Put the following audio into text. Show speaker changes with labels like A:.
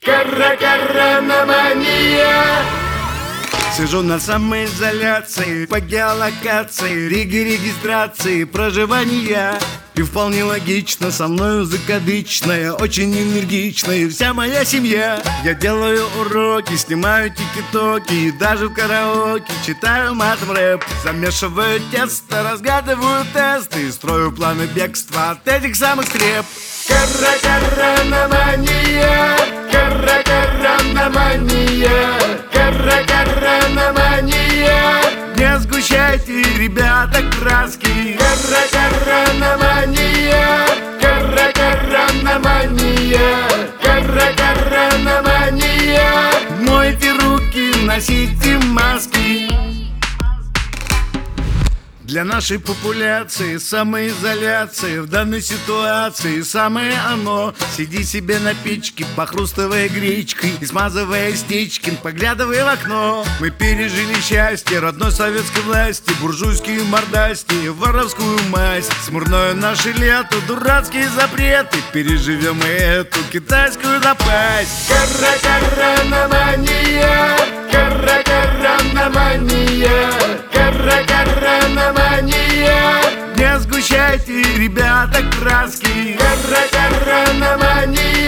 A: Коронамания.
B: Сижу на самоизоляции, по геолокации, регистрации, проживания. И вполне логично, со мною закадычная, очень энергичная вся моя семья. Я делаю уроки, снимаю тики-токи, и даже в караоке читаю матом рэп. Замешиваю тесто, разгадываю тесты и строю планы бегства от этих самых скреп.
A: Коронамания. Коронамания. Коронамания.
B: Не сгущайте, ребята, краски.
A: Коронамания. Коронамания. Коронамания.
B: Мойте руки, носите маски. Для нашей популяции самоизоляция в данной ситуации самое оно. Сиди себе на печке, похрустывая гречкой и смазывая стечки, поглядывая в окно. Мы пережили счастье родной советской власти, буржуйские мордасти, воровскую масть. Смурное наше лето, дурацкие запреты, переживем и эту китайскую напасть.
A: Коронамания. Коронамания. Коронамания.
B: Не сгущайте, ребята, краски.
A: Коронамания.